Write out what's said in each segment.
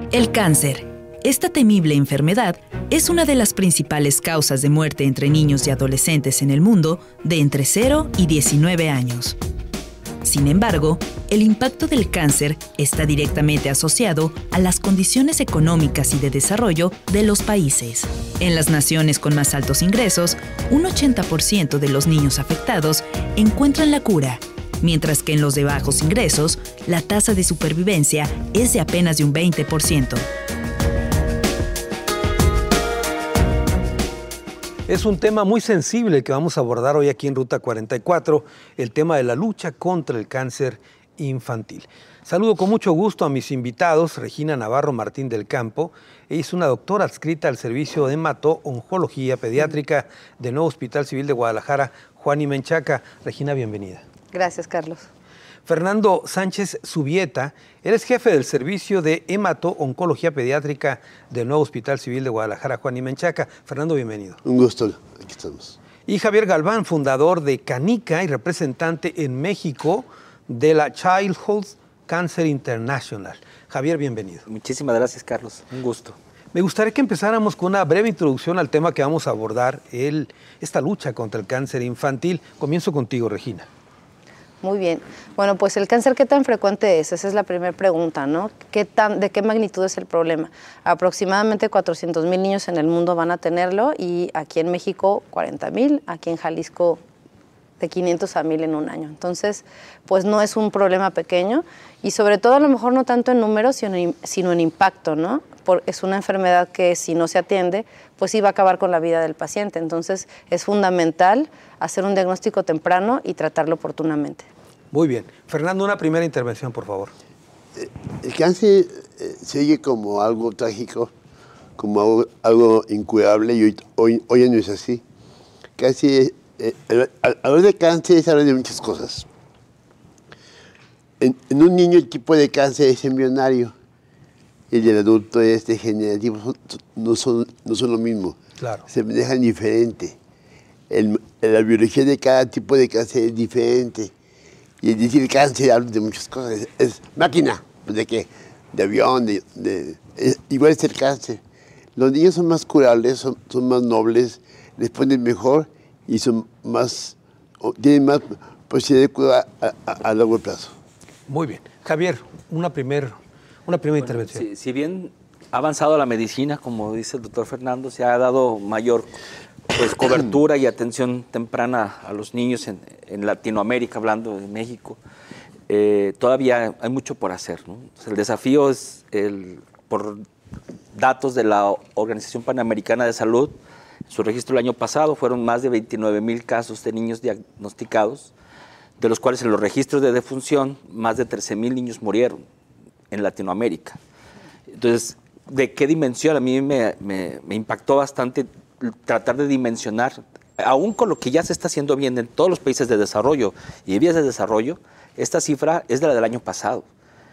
El cáncer. Esta temible enfermedad es una de las principales causas de muerte entre niños y adolescentes en el mundo de entre 0 y 19 años. Sin embargo, el impacto del cáncer está directamente asociado a las condiciones económicas y de desarrollo de los países. En las naciones con más altos ingresos, un 80% de los niños afectados encuentran la cura, mientras que en los de bajos ingresos, la tasa de supervivencia es de apenas de un 20%. Es un tema muy sensible que vamos a abordar hoy aquí en Ruta 44, el tema de la lucha contra el cáncer infantil. Saludo con mucho gusto a mis invitados, Regina Navarro Martín del Campo. Ella es una doctora adscrita al Servicio de Hemato-Oncología Pediátrica del Nuevo Hospital Civil de Guadalajara, Juan y Menchaca. Regina, bienvenida. Gracias, Carlos. Fernando Sánchez Subieta, eres jefe del Servicio de Hemato-Oncología Pediátrica del Nuevo Hospital Civil de Guadalajara, Juan y Menchaca. Fernando, bienvenido. Un gusto, aquí estamos. Y Javier Galván, fundador de Canica y representante en México de la Childhood Cancer International. Javier, bienvenido. Muchísimas gracias, Carlos. Un gusto. Me gustaría que empezáramos con una breve introducción al tema que vamos a abordar, esta lucha contra el cáncer infantil. Comienzo contigo, Regina. Muy bien. Bueno, pues el cáncer, ¿qué tan frecuente es? Esa es la primera pregunta, ¿no? ¿De qué magnitud es el problema? Aproximadamente 400,000 niños en el mundo van a tenerlo y aquí en México 40,000, aquí en Jalisco de 500 a 1,000 en un año. Entonces, pues no es un problema pequeño y sobre todo a lo mejor no tanto en números, sino en impacto, ¿no? Es una enfermedad que si no se atiende, pues sí va a acabar con la vida del paciente. Entonces, es fundamental hacer un diagnóstico temprano y tratarlo oportunamente. Muy bien. Fernando, una primera intervención, por favor. El cáncer se oye como algo trágico, como algo incurable, y hoy no es así. Casi, hablar de cáncer es hablar de muchas cosas. En un niño el tipo de cáncer es embrionario, y el del adulto es degenerativo, no son lo mismo. Claro. Se manejan diferente. La biología de cada tipo de cáncer es diferente. Y decir cáncer habla de muchas cosas. Es máquina, ¿de qué? De avión, igual es el cáncer. Los niños son más curables, son más nobles, responden mejor y tienen más posibilidad de curar a largo plazo. Muy bien. Javier, una primera intervención. Si bien ha avanzado la medicina, como dice el doctor Fernando, se ha dado mayor cobertura y atención temprana a los niños en Latinoamérica, hablando de México, todavía hay mucho por hacer, ¿no? Entonces, el desafío es, por datos de la Organización Panamericana de Salud, su registro el año pasado fueron más de 29,000 casos de niños diagnosticados, de los cuales en los registros de defunción más de 13,000 niños murieron en Latinoamérica. Entonces, ¿de qué dimensión? A mí me impactó bastante tratar de dimensionar, aún con lo que ya se está haciendo bien en todos los países de desarrollo y de vías de desarrollo, esta cifra es de la del año pasado.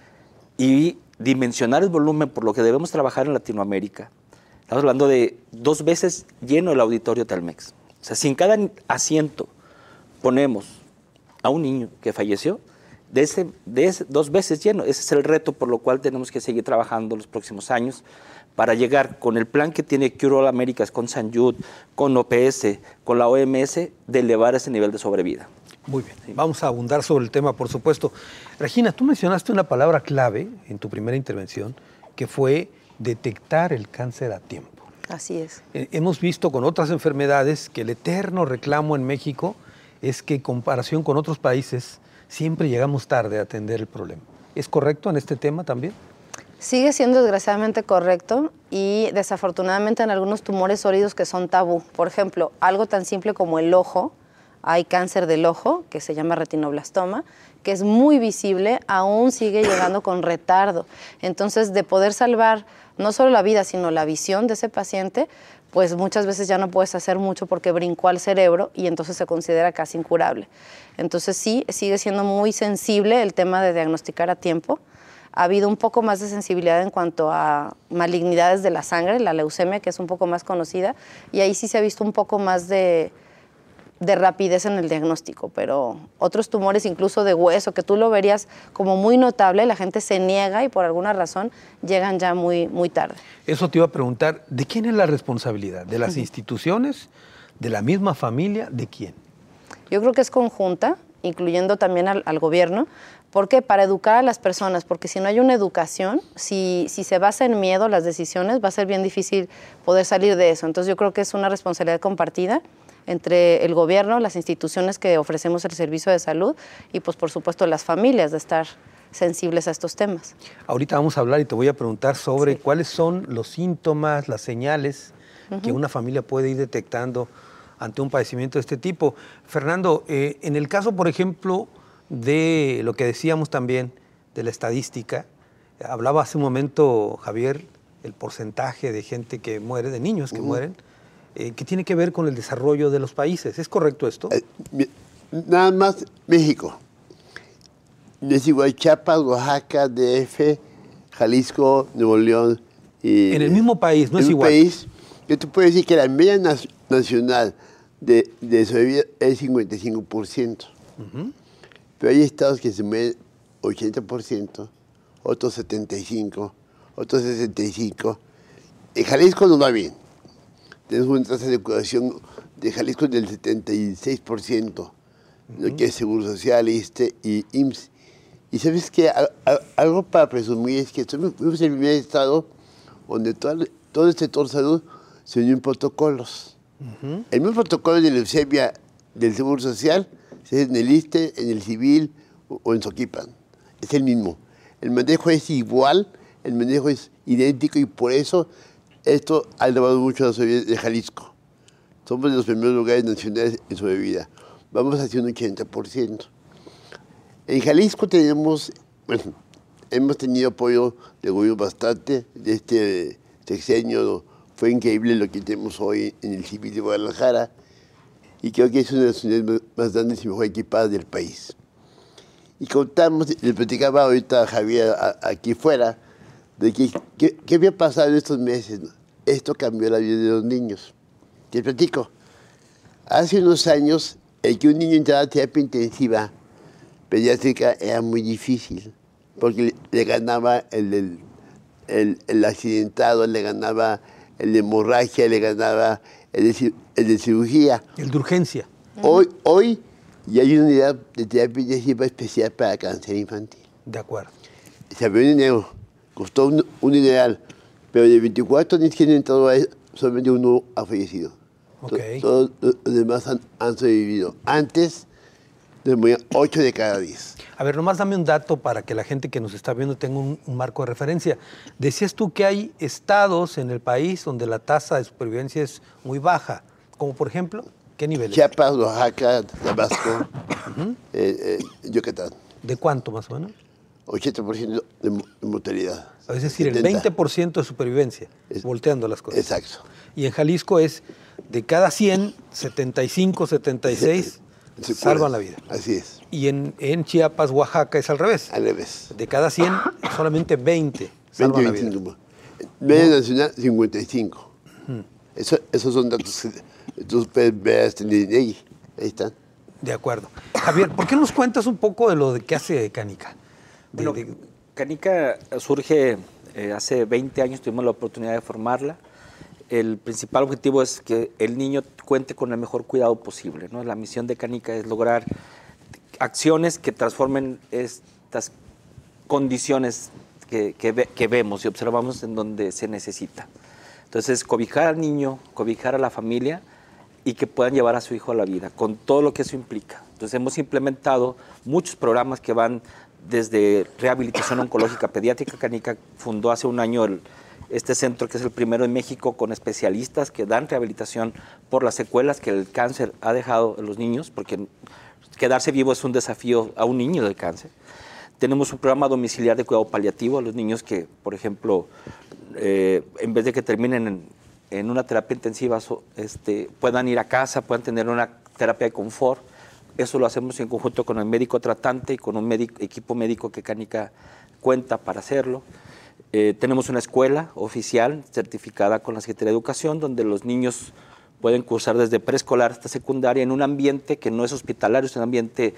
Y dimensionar el volumen por lo que debemos trabajar en Latinoamérica, estamos hablando de 2 veces lleno el auditorio Telmex. O sea, si en cada asiento ponemos a un niño que falleció, de ese 2 veces lleno, ese es el reto por lo cual tenemos que seguir trabajando los próximos años para llegar con el plan que tiene Cure All Americas, con St. Jude, con OPS, con la OMS, de elevar ese nivel de sobrevida. Muy bien, sí. Vamos a abundar sobre el tema, por supuesto. Regina, tú mencionaste una palabra clave en tu primera intervención, que fue detectar el cáncer a tiempo. Así es. Hemos visto con otras enfermedades que el eterno reclamo en México es que en comparación con otros países siempre llegamos tarde a atender el problema. ¿Es correcto en este tema también? Sigue siendo desgraciadamente correcto y desafortunadamente en algunos tumores sólidos que son tabú. Por ejemplo, algo tan simple como el ojo, hay cáncer del ojo que se llama retinoblastoma, que es muy visible, aún sigue llegando con retardo. Entonces, de poder salvar no solo la vida, sino la visión de ese paciente, pues muchas veces ya no puedes hacer mucho porque brincó al cerebro y entonces se considera casi incurable. Entonces sí, sigue siendo muy sensible el tema de diagnosticar a tiempo. Ha habido un poco más de sensibilidad en cuanto a malignidades de la sangre, la leucemia, que es un poco más conocida, y ahí sí se ha visto un poco más de de rapidez en el diagnóstico, pero otros tumores incluso de hueso, que tú lo verías como muy notable, la gente se niega y por alguna razón llegan ya muy, muy tarde. Eso te iba a preguntar, ¿de quién es la responsabilidad? ¿De las instituciones? ¿De la misma familia? ¿De quién? Yo creo que es conjunta, incluyendo también al gobierno. ¿Por qué? Para educar a las personas, porque si no hay una educación, si se basa en miedo las decisiones, va a ser bien difícil poder salir de eso. Entonces yo creo que es una responsabilidad compartida entre el gobierno, las instituciones que ofrecemos el servicio de salud y pues por supuesto las familias de estar sensibles a estos temas. Ahorita vamos a hablar y te voy a preguntar sobre cuáles son los síntomas, las señales que una familia puede ir detectando ante un padecimiento de este tipo. Fernando, en el caso, por ejemplo, de lo que decíamos también de la estadística, hablaba hace un momento Javier, el porcentaje de gente que muere, de niños que mueren, que tiene que ver con el desarrollo de los países. ¿Es correcto esto? Nada más México. Es igual Chiapas, Oaxaca, DF, Jalisco, Nuevo León. Y en el mismo país, no es igual. En el país, yo te puedo decir que la media nacional de sobrevida es 55%. Pero hay estados que se mueren 80%, otros 75%, otros 65%. En Jalisco nos va bien. Tenemos una tasa de curación de Jalisco del 76%, lo que es Seguro Social, ISSSTE y IMSS. Y sabes que algo para presumir es que fuimos el primer estado donde todo el sector salud se unió en protocolos. El mismo protocolo de leucemia del Seguro Social se hace en el ISSSTE, en el Civil o en Xochipan. Es el mismo. El manejo es igual, el manejo es idéntico y por eso esto ha elevado mucho la sobrevida de Jalisco. Somos de los primeros lugares nacionales en sobrevida. Vamos hacia un 80%. En Jalisco hemos tenido apoyo del gobierno bastante. De este sexenio fue increíble lo que tenemos hoy en el Civil de Guadalajara y creo que es una de las unidades más grandes y mejor equipadas del país. Y contamos, le platicaba ahorita a Javier aquí fuera, de qué había pasado en estos meses. Esto cambió la vida de los niños. Te platico. Hace unos años, el que un niño entrara a terapia intensiva pediátrica era muy difícil, porque le ganaba el accidentado, le ganaba el de hemorragia, le ganaba el de cirugía. El de urgencia. Hoy ya hay una unidad de terapia intensiva especial para cáncer infantil. De acuerdo. Se abrió en enero, costó un dineral, pero de 24 niños que han entrado ahí, solamente uno ha fallecido. Okay. Todos los demás han sobrevivido. Antes, les morían 8 de cada 10. A ver, nomás dame un dato para que la gente que nos está viendo tenga un marco de referencia. Decías tú que hay estados en el país donde la tasa de supervivencia es muy baja, como por ejemplo, ¿qué niveles? Chiapas, Oaxaca, Tabasco, Yucatán. ¿De cuánto más o menos? 80% de mortalidad. Es decir, 70. el 20% de supervivencia, volteando las cosas. Exacto. Y en Jalisco es de cada 100, 75, 76 salvan la vida. Así es. Y en Chiapas, Oaxaca es al revés. Al revés. De cada 100, solamente 20 salvan la vida. Media nacional, 55. Esos son datos que tú puedes ver en el INEGI. Ahí están. De acuerdo. Javier, ¿por qué nos cuentas un poco de lo que hace Canica? Bueno, Canica surge hace 20 años, tuvimos la oportunidad de formarla. El principal objetivo es que el niño cuente con el mejor cuidado posible, ¿no? La misión de Canica es lograr acciones que transformen estas condiciones que vemos y observamos en donde se necesita. Entonces, cobijar al niño, cobijar a la familia y que puedan llevar a su hijo a la vida, con todo lo que eso implica. Entonces, hemos implementado muchos programas que van desde rehabilitación oncológica pediátrica. Canica fundó hace un año este centro, que es el primero en México, con especialistas que dan rehabilitación por las secuelas que el cáncer ha dejado en los niños, porque quedarse vivo es un desafío a un niño de cáncer. Tenemos un programa domiciliar de cuidado paliativo a los niños que, por ejemplo, en vez de que terminen en una terapia intensiva, puedan ir a casa, puedan tener una terapia de confort. Eso lo hacemos en conjunto con el médico tratante y con un equipo médico que Canica cuenta para hacerlo. Tenemos una escuela oficial certificada con la Secretaría de Educación, donde los niños pueden cursar desde preescolar hasta secundaria en un ambiente que no es hospitalario, es un ambiente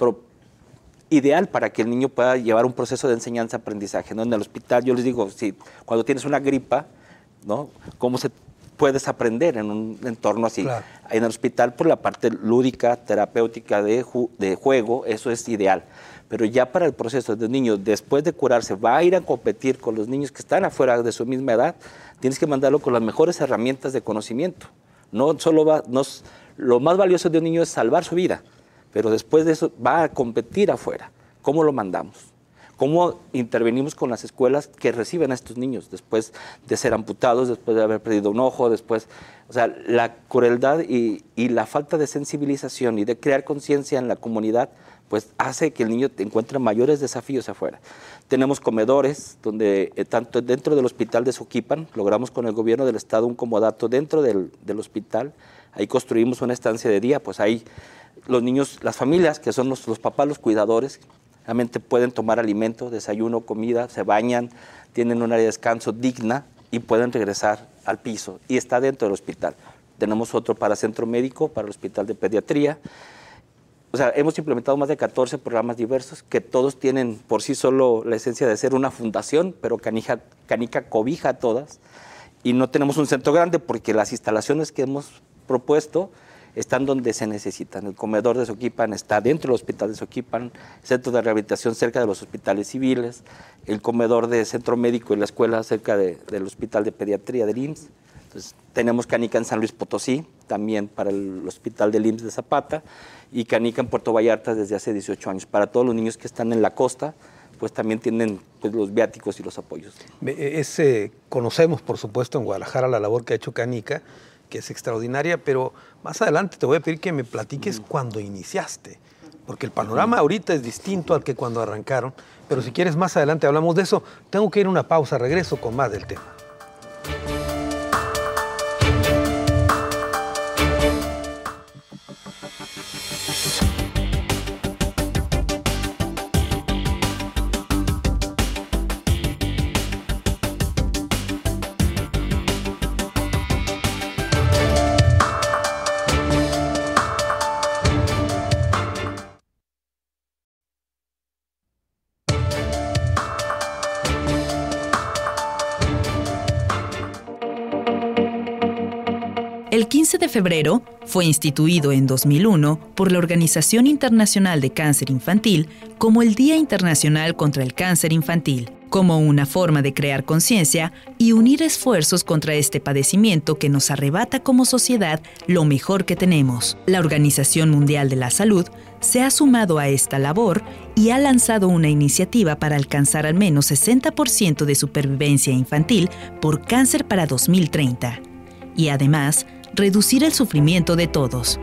ideal para que el niño pueda llevar un proceso de enseñanza-aprendizaje, ¿no? En el hospital, yo les digo, cuando tienes una gripa, ¿no? ¿Cómo puedes aprender en un entorno así? Claro. En el hospital, por la parte lúdica, terapéutica, de juego, eso es ideal. Pero ya para el proceso de niños, después de curarse, va a ir a competir con los niños que están afuera de su misma edad, tienes que mandarlo con las mejores herramientas de conocimiento. No solo lo más valioso de un niño es salvar su vida, pero después de eso va a competir afuera. ¿Cómo lo mandamos? ¿Cómo intervenimos con las escuelas que reciben a estos niños después de ser amputados, después de haber perdido un ojo, después? O sea, la crueldad y la falta de sensibilización y de crear conciencia en la comunidad, pues hace que el niño encuentre mayores desafíos afuera. Tenemos comedores donde, tanto dentro del hospital de Soquipan, logramos con el gobierno del estado un comodato dentro del hospital, ahí construimos una estancia de día, pues ahí los niños, las familias, que son los papás, los cuidadores, realmente pueden tomar alimento, desayuno, comida, se bañan, tienen un área de descanso digna y pueden regresar al piso. Y está dentro del hospital. Tenemos otro para centro médico, para el hospital de pediatría. O sea, hemos implementado más de 14 programas diversos que todos tienen por sí solo la esencia de ser una fundación, pero Canica cobija a todas. Y no tenemos un centro grande porque las instalaciones que hemos propuesto están donde se necesitan. El comedor de Soquipan está dentro del hospital de Soquipan, el centro de rehabilitación cerca de los hospitales civiles, el comedor de centro médico y la escuela cerca del hospital de pediatría del IMSS. Entonces, tenemos Canica en San Luis Potosí, también para el hospital del IMSS de Zapata, y Canica en Puerto Vallarta desde hace 18 años. Para todos los niños que están en la costa, pues también tienen pues, los viáticos y los apoyos. Conocemos, por supuesto, en Guadalajara la labor que ha hecho Canica, que es extraordinaria, pero más adelante te voy a pedir que me platiques cuando iniciaste, porque el panorama ahorita es distinto al que cuando arrancaron, pero si quieres más adelante hablamos de eso. Tengo que ir a una pausa, regreso con más del tema. El 15 de febrero fue instituido en 2001 por la Organización Internacional de Cáncer Infantil como el Día Internacional contra el Cáncer Infantil, como una forma de crear conciencia y unir esfuerzos contra este padecimiento que nos arrebata como sociedad lo mejor que tenemos. La Organización Mundial de la Salud se ha sumado a esta labor y ha lanzado una iniciativa para alcanzar al menos 60% de supervivencia infantil por cáncer para 2030. Y además, reducir el sufrimiento de todos.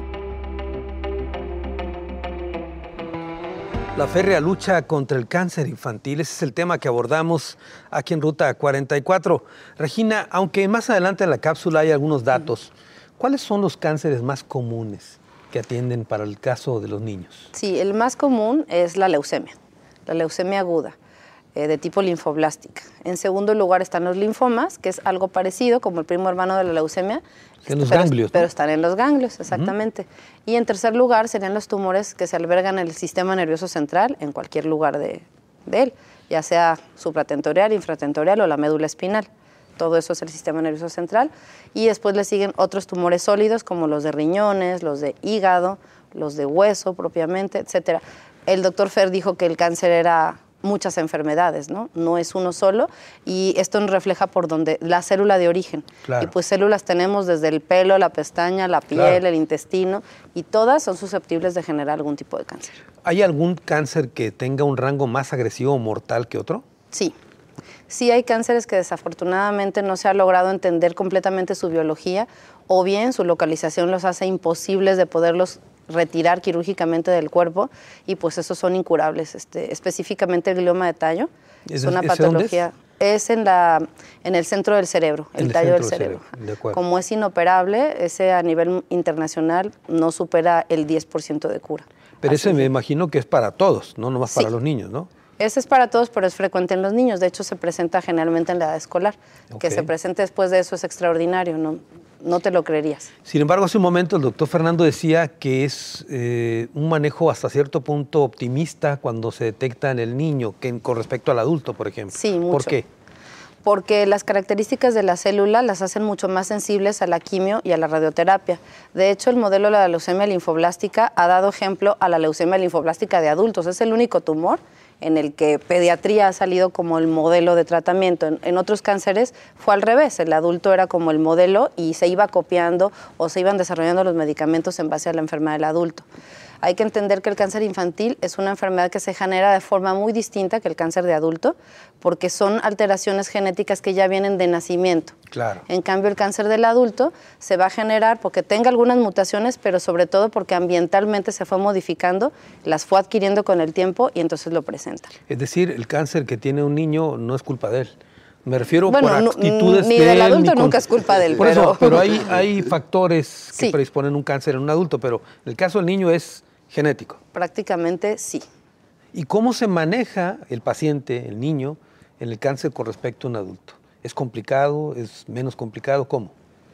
La férrea lucha contra el cáncer infantil, ese es el tema que abordamos aquí en Ruta 44. Regina, aunque más adelante en la cápsula hay algunos datos, ¿cuáles son los cánceres más comunes que atienden para el caso de los niños? Sí, el más común es la leucemia aguda, de tipo linfoblástica. En segundo lugar están los linfomas, que es algo parecido, como el primo hermano de la leucemia. En los ganglios, ¿no? Pero están en los ganglios, exactamente. Y en tercer lugar serían los tumores que se albergan en el sistema nervioso central, en cualquier lugar de él, ya sea supratentorial, infratentorial o la médula espinal. Todo eso es el sistema nervioso central. Y después le siguen otros tumores sólidos, como los de riñones, los de hígado, los de hueso propiamente, etcétera. El doctor Fer dijo que el cáncer era muchas enfermedades, ¿no? No es uno solo, y esto nos refleja por donde la célula de origen. Claro. Y pues células tenemos desde el pelo, la pestaña, la piel, claro, el intestino, y todas son susceptibles de generar algún tipo de cáncer. ¿Hay algún cáncer que tenga un rango más agresivo o mortal que otro? Sí. Sí hay cánceres que desafortunadamente no se ha logrado entender completamente su biología, o bien su localización los hace imposibles de poderlos retirar quirúrgicamente del cuerpo, y pues esos son incurables. Específicamente el glioma de tallo es una patología. Es en el centro del cerebro, el tallo del cerebro. De acuerdo. Como es inoperable, ese a nivel internacional no supera el 10% de cura. Pero Así ese me imagino que es para todos, no nomás para los niños, ¿no? Ese es para todos, pero es frecuente en los niños. De hecho, se presenta generalmente en la edad escolar. Okay. Que se presente después de eso es extraordinario. no te lo creerías. Sin embargo, hace un momento el doctor Fernando decía que es un manejo hasta cierto punto optimista cuando se detecta en el niño, con respecto al adulto, por ejemplo. Sí, mucho. ¿Por qué? Porque las características de la célula las hacen mucho más sensibles a la quimio y a la radioterapia. De hecho, el modelo de la leucemia linfoblástica ha dado ejemplo a la leucemia linfoblástica de adultos. Es el único tumor en el que pediatría ha salido como el modelo de tratamiento. En otros cánceres fue al revés, el adulto era como el modelo y se iba copiando o se iban desarrollando los medicamentos en base a la enfermedad del adulto. Hay que entender que el cáncer infantil es una enfermedad que se genera de forma muy distinta que el cáncer de adulto, porque son alteraciones genéticas que ya vienen de nacimiento. Claro. En cambio, el cáncer del adulto se va a generar porque tenga algunas mutaciones, pero sobre todo porque ambientalmente se fue modificando, las fue adquiriendo con el tiempo y entonces lo presenta. Es decir, el cáncer que tiene un niño no es culpa de él. Me refiero Bueno, por actitudes ni de del él, adulto ni nunca es culpa de él. Por eso, pero hay factores que Sí. predisponen un cáncer en un adulto, pero el caso del niño es genético. Prácticamente sí. ¿Y cómo se maneja el paciente, el niño, en el cáncer con respecto a un adulto? ¿Es complicado? ¿Es menos complicado? ¿Cómo?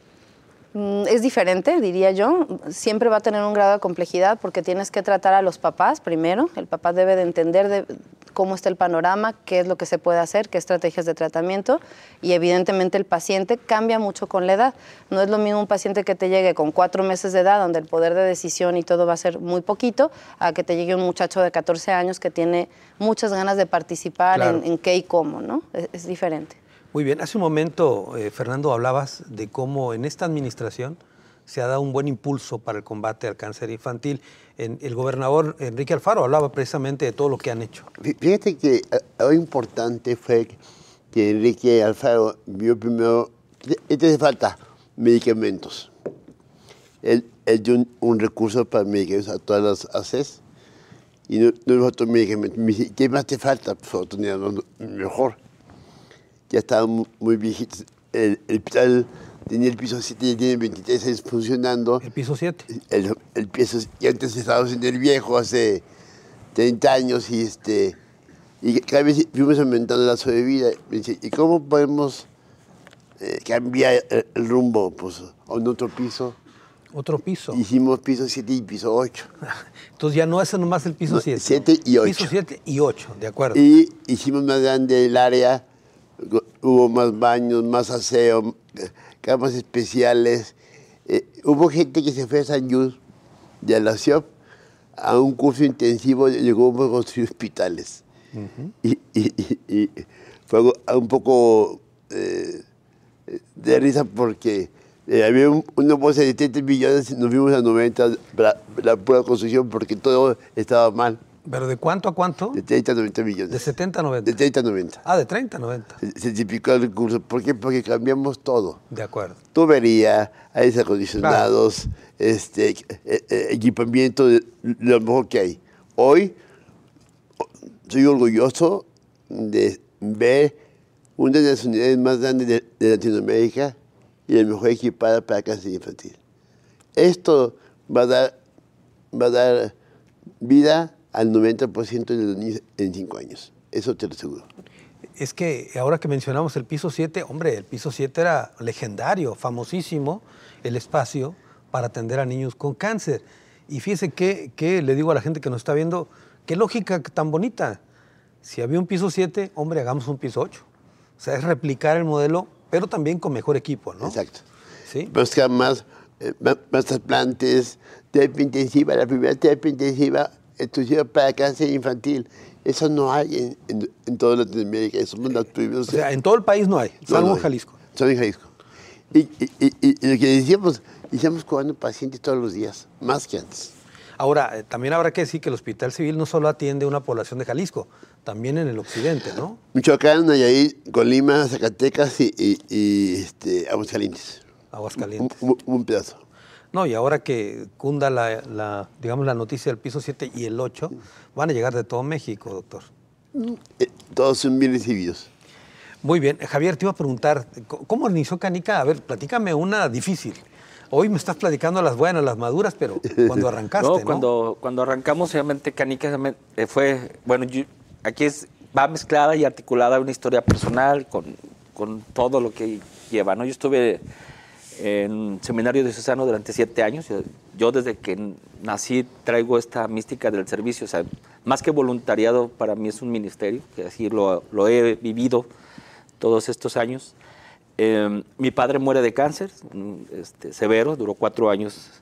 Es diferente, diría yo. Siempre va a tener un grado de complejidad porque tienes que tratar a los papás primero. El papá debe de entender cómo está el panorama, qué es lo que se puede hacer, qué estrategias de tratamiento y evidentemente el paciente cambia mucho con la edad. No es lo mismo un paciente que te llegue con 4 meses de edad, donde el poder de decisión y todo va a ser muy poquito, a que te llegue un muchacho de 14 años que tiene muchas ganas de participar Claro. en qué y cómo, ¿no? Es diferente. Muy bien, hace un momento, Fernando, hablabas de cómo en esta administración se ha dado un buen impulso para el combate al cáncer infantil. El gobernador Enrique Alfaro hablaba precisamente de todo lo que han hecho. Fíjate que algo importante fue que Enrique Alfaro vio primero, te hace falta medicamentos. Él dio un recurso para medicamentos a todas las ACES y no le faltó medicamentos. Me dice, ¿qué más te falta? Pues otro día mejor. Ya estaban muy viejitos. El hospital tenía el piso 7 y tiene 23 años funcionando. El piso 7. El piso, y antes estábamos en el viejo hace 30 años y cada vez fuimos aumentando la sobrevida. Me dice, ¿y cómo podemos cambiar el rumbo? Pues a un otro piso. Otro piso. Hicimos piso 7 y piso 8. Entonces ya no es nomás el piso 7. 7 y 8. Piso 7 y 8, de acuerdo. Y hicimos más grande el área, hubo más baños, más aseo, camas especiales. Hubo gente que se fue a San Lluís de la CIOP a un curso intensivo, llegó a construir hospitales. Y fue un poco de risa porque había una bolsa de 30 millones, nos fuimos a 90 para la pura construcción porque todo estaba mal. ¿Pero de cuánto a cuánto? De 30 a 90 millones. De 70 a 90. De 30 a 90. Ah, de 30 a 90. Se tipicó el recurso. ¿Por qué? Porque cambiamos todo. De acuerdo. Tubería, aires acondicionados, equipamiento de lo mejor que hay. Hoy soy orgulloso de ver una de las unidades más grandes de Latinoamérica y la mejor equipada para cáncer infantil. Esto va a dar vida al 90% de los niños en 5 años. Eso te lo aseguro. Es que ahora que mencionamos el piso 7, hombre, el piso 7 era legendario, famosísimo, el espacio para atender a niños con cáncer. Y fíjese que le digo a la gente que nos está viendo, qué lógica tan bonita. Si había un piso 7, hombre, hagamos un piso 8. O sea, es replicar el modelo, pero también con mejor equipo, ¿no? Exacto. ¿Sí? Buscar más trasplantes, terapia intensiva, la primera terapia intensiva exclusiva para cáncer infantil. Eso no hay en toda Latinoamérica. Somos los primeros. O sea, en todo el país no hay, salvo en Jalisco. Solo en Jalisco. Y lo que decíamos, estamos curando pacientes todos los días, más que antes. Ahora, también habrá que decir que el Hospital Civil no solo atiende a una población de Jalisco, también en el occidente, ¿no? Michoacán, Nayarit, Colima, Zacatecas y Aguascalientes. Aguascalientes. Un pedazo. No, y ahora que cunda digamos, la noticia del piso 7 y el 8, van a llegar de todo México, doctor. Todos son bien recibidos. Muy bien. Javier, te iba a preguntar, ¿cómo inició Canica? A ver, platícame una difícil. Hoy me estás platicando las buenas, las maduras, pero cuando arrancaste, ¿no? Cuando arrancamos, obviamente, Canica fue, bueno, aquí va mezclada y articulada una historia personal con todo lo que lleva, ¿no? Yo estuve en seminario diocesano durante 7 años. Yo desde que nací traigo esta mística del servicio, o sea, más que voluntariado, para mí es un ministerio, que así lo he vivido todos estos años. Mi padre muere de cáncer severo, duró 4 años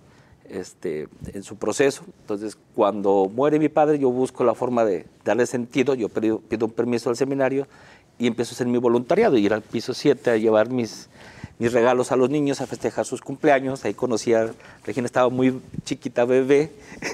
en su proceso. Entonces, cuando muere mi padre, yo busco la forma de darle sentido. Yo pido un permiso al seminario y empiezo a hacer mi voluntariado, ir al piso 7 a llevar mis regalos a los niños, a festejar sus cumpleaños. Ahí conocí a Regina, estaba muy chiquita, bebé,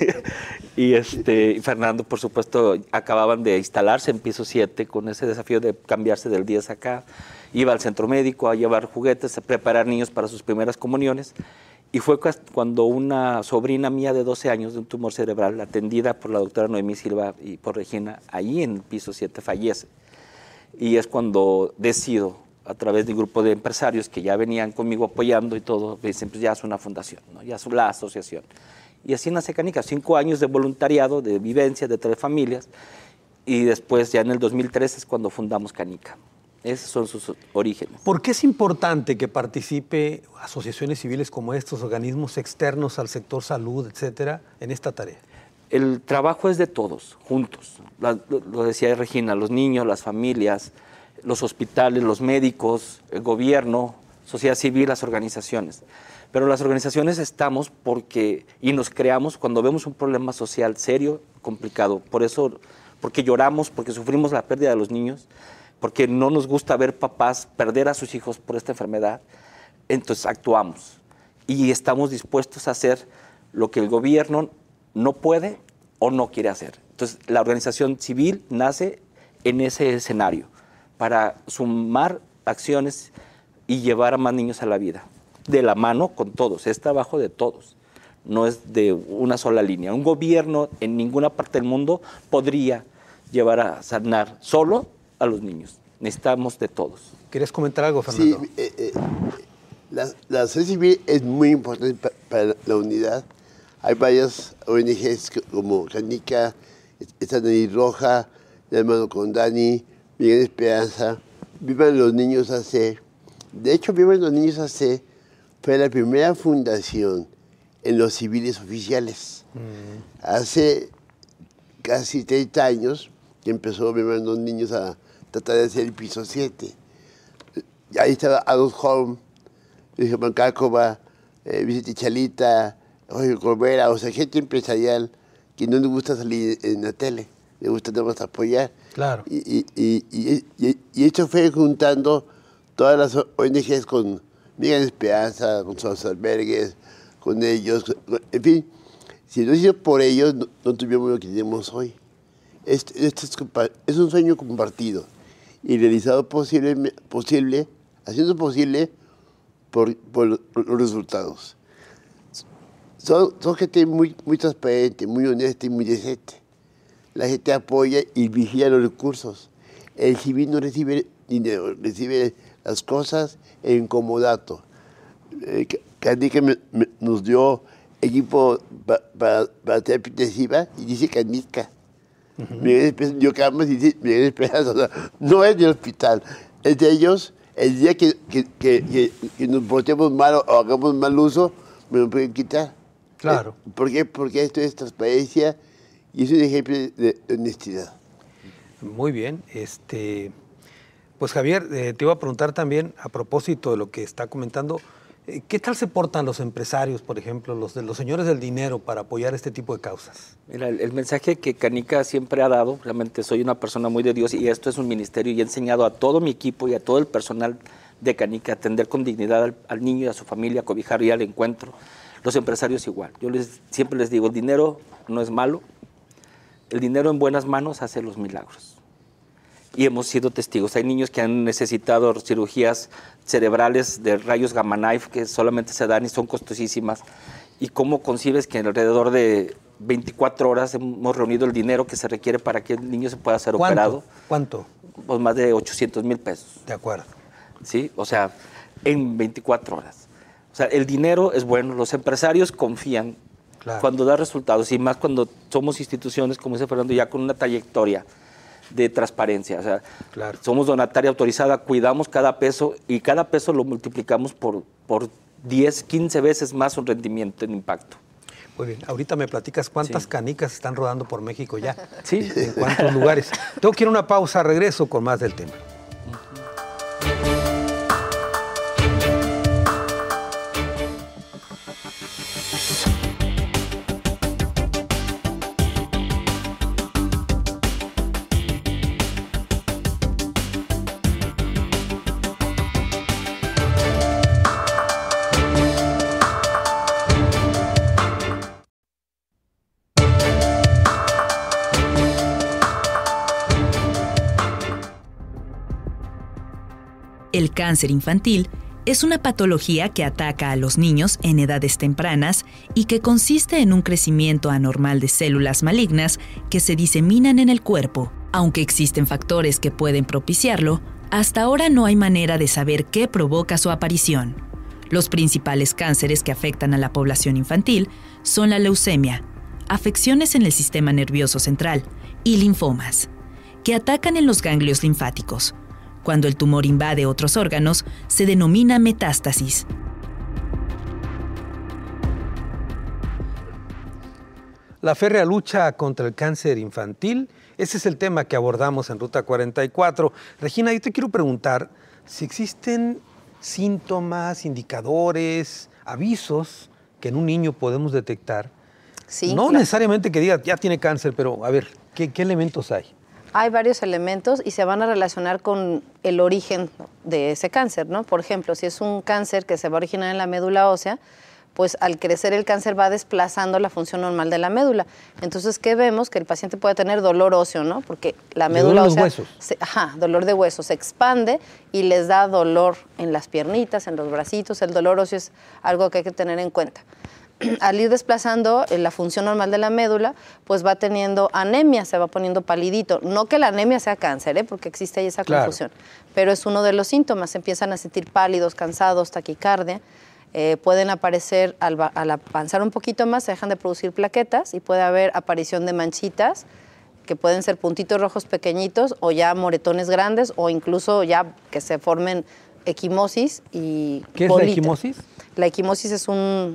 y Fernando, por supuesto, acababan de instalarse en piso 7 con ese desafío de cambiarse del 10 acá. Iba al centro médico a llevar juguetes, a preparar niños para sus primeras comuniones. Y fue cuando una sobrina mía de 12 años de un tumor cerebral, atendida por la doctora Noemí Silva y por Regina, ahí en piso 7 fallece. Y es cuando decido, a través de un grupo de empresarios que ya venían conmigo apoyando y todo, me dicen, pues ya es una fundación, ¿no? Ya es la asociación. Y así nace Canica, 5 años de voluntariado, de vivencia, de 3 familias, y después ya en el 2013 es cuando fundamos Canica. Esos son sus orígenes. ¿Por qué es importante que participe asociaciones civiles como estos, organismos externos al sector salud, etcétera, en esta tarea? El trabajo es de todos, juntos. Lo decía Regina, los niños, las familias, los hospitales, los médicos, el gobierno, sociedad civil, las organizaciones. Pero las organizaciones estamos y nos creamos cuando vemos un problema social serio, complicado. Por eso, porque lloramos, porque sufrimos la pérdida de los niños, porque no nos gusta ver papás perder a sus hijos por esta enfermedad, entonces actuamos y estamos dispuestos a hacer lo que el gobierno no puede o no quiere hacer. Entonces, la organización civil nace en ese escenario para sumar acciones y llevar a más niños a la vida, de la mano con todos. Es trabajo de todos, no es de una sola línea. Un gobierno en ninguna parte del mundo podría llevar a sanar solo a los niños. Necesitamos de todos. ¿Quieres comentar algo, Fernando? Sí, la sociedad civil es muy importante para la unidad. Hay varias ONGs como Canica, está Nariz Roja, el hermano con Dani, Miguel Esperanza, Vivan los Niños AC. De hecho, Vivan los Niños AC fue la primera fundación en los civiles oficiales. Hace casi 30 años que empezó Vivan los Niños a tratar de hacer el piso 7. Ahí estaba Adolf Holm, Germán Cárcova, Vicente Chalita, Jorge Corbera, o sea, gente empresarial que no le gusta salir en la tele, le gusta nada más apoyar. Claro. Y esto fue juntando todas las ONGs con Miguel Esperanza, con sus albergues, con ellos, en fin. Si no ha sido por ellos, no tuviéramos lo que tenemos hoy. Esto es un sueño compartido y realizado haciendo posible por los resultados. Son gente muy transparente, muy honesta y muy decente. La gente apoya y vigila los recursos. El civil no recibe dinero, recibe las cosas en comodato. Canica nos dio equipo para terapia intensiva y dice Canica. Yo camas y dice Miguel Esperanza, o sea, no es del hospital, es de ellos. El día que nos portemos mal o hagamos mal uso, me lo pueden quitar. Claro. ¿Por qué? Porque esto es transparencia y es un ejemplo de honestidad. Muy bien. Pues Javier, te iba a preguntar también, a propósito de lo que está comentando, ¿qué tal se portan los empresarios, por ejemplo, los señores del dinero para apoyar este tipo de causas? Mira, el mensaje que Canica siempre ha dado, realmente soy una persona muy de Dios y esto es un ministerio y he enseñado a todo mi equipo y a todo el personal de Canica a atender con dignidad al niño y a su familia, a cobijar y al encuentro. Los empresarios igual. Yo siempre les digo, el dinero no es malo, el dinero en buenas manos hace los milagros. Y hemos sido testigos. Hay niños que han necesitado cirugías cerebrales de rayos gamma knife que solamente se dan y son costosísimas. ¿Y cómo concibes que en alrededor de 24 horas hemos reunido el dinero que se requiere para que el niño se pueda ser operado? ¿Cuánto? Pues más de 800,000 pesos. De acuerdo. ¿Sí? O sea, en 24 horas. O sea, el dinero es bueno, los empresarios confían cuando da resultados y más cuando somos instituciones, como dice Fernando, ya con una trayectoria de transparencia. O sea, somos donataria autorizada, cuidamos cada peso y cada peso lo multiplicamos por 10, 15 veces más un rendimiento en impacto. Muy bien, ahorita me platicas cuántas canicas están rodando por México ya. Sí. En cuántos lugares. Tengo que ir a una pausa, regreso con más del tema. El cáncer infantil es una patología que ataca a los niños en edades tempranas y que consiste en un crecimiento anormal de células malignas que se diseminan en el cuerpo. Aunque existen factores que pueden propiciarlo, hasta ahora no hay manera de saber qué provoca su aparición. Los principales cánceres que afectan a la población infantil son la leucemia, afecciones en el sistema nervioso central y linfomas, que atacan en los ganglios linfáticos. Cuando el tumor invade otros órganos, se denomina metástasis. La férrea lucha contra el cáncer infantil, ese es el tema que abordamos en Ruta 44. Regina, yo te quiero preguntar si existen síntomas, indicadores, avisos que en un niño podemos detectar. Sí, no claro. necesariamente que diga, ya tiene cáncer, pero a ver, ¿qué elementos hay? Hay varios elementos y se van a relacionar con el origen de ese cáncer, ¿no? Por ejemplo, si es un cáncer que se va a originar en la médula ósea, pues al crecer el cáncer va desplazando la función normal de la médula. Entonces, ¿qué vemos? Que el paciente puede tener dolor óseo, ¿no? Porque la médula dolor ósea... de los huesos. Dolor de huesos. Se expande y les da dolor en las piernitas, en los bracitos. El dolor óseo es algo que hay que tener en cuenta. Al ir desplazando la función normal de la médula, pues va teniendo anemia, se va poniendo palidito. No que la anemia sea cáncer, porque existe ahí esa confusión, pero es uno de los síntomas. Se empiezan a sentir pálidos, cansados, taquicardia. Pueden aparecer, al avanzar un poquito más, se dejan de producir plaquetas y puede haber aparición de manchitas, que pueden ser puntitos rojos pequeñitos o ya moretones grandes o incluso ya que se formen equimosis y ¿Qué bolitas. es la equimosis? La equimosis es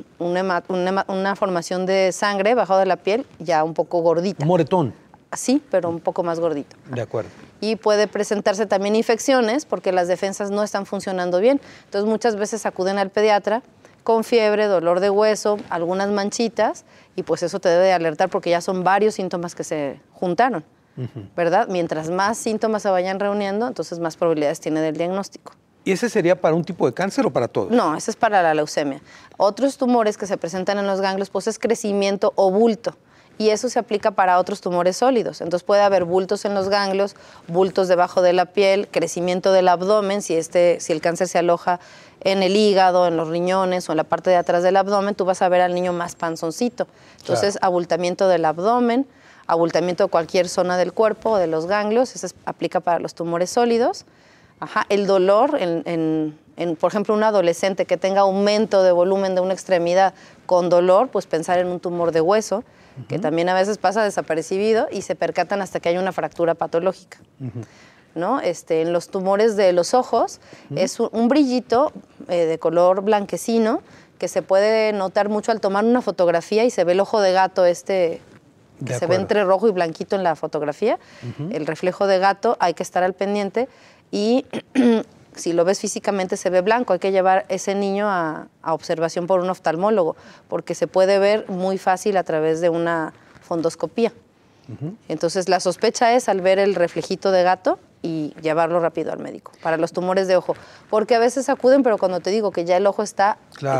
una formación de sangre bajo de la piel, ya un poco gordita. Moretón. Sí, pero un poco más gordito. De acuerdo. Y puede presentarse también infecciones porque las defensas no están funcionando bien. Entonces muchas veces acuden al pediatra con fiebre, dolor de hueso, algunas manchitas y pues eso te debe de alertar porque ya son varios síntomas que se juntaron, ¿verdad? Mientras más síntomas se vayan reuniendo, entonces más probabilidades tiene del diagnóstico. ¿Y ese sería para un tipo de cáncer o para todos? No, ese es para la leucemia. Otros tumores que se presentan en los ganglios, pues es crecimiento o bulto. Y eso se aplica para otros tumores sólidos. Entonces puede haber bultos en los ganglios, bultos debajo de la piel, crecimiento del abdomen, si el cáncer se aloja en el hígado, en los riñones o en la parte de atrás del abdomen, tú vas a ver al niño más panzoncito. Entonces, abultamiento del abdomen, abultamiento de cualquier zona del cuerpo o de los ganglios, eso aplica para los tumores sólidos. El dolor, por ejemplo, un adolescente que tenga aumento de volumen de una extremidad con dolor, pues pensar en un tumor de hueso, que también a veces pasa desapercibido y se percatan hasta que hay una fractura patológica. ¿No? En los tumores de los ojos es un brillito de color blanquecino que se puede notar mucho al tomar una fotografía y se ve el ojo de gato que se ve entre rojo y blanquito en la fotografía. El reflejo de gato, hay que estar al pendiente y si lo ves físicamente se ve blanco, hay que llevar ese niño a observación por un oftalmólogo porque se puede ver muy fácil a través de una fundoscopía. Entonces la sospecha es al ver el reflejito de gato y llevarlo rápido al médico para los tumores de ojo, porque a veces acuden, pero cuando te digo que ya el ojo está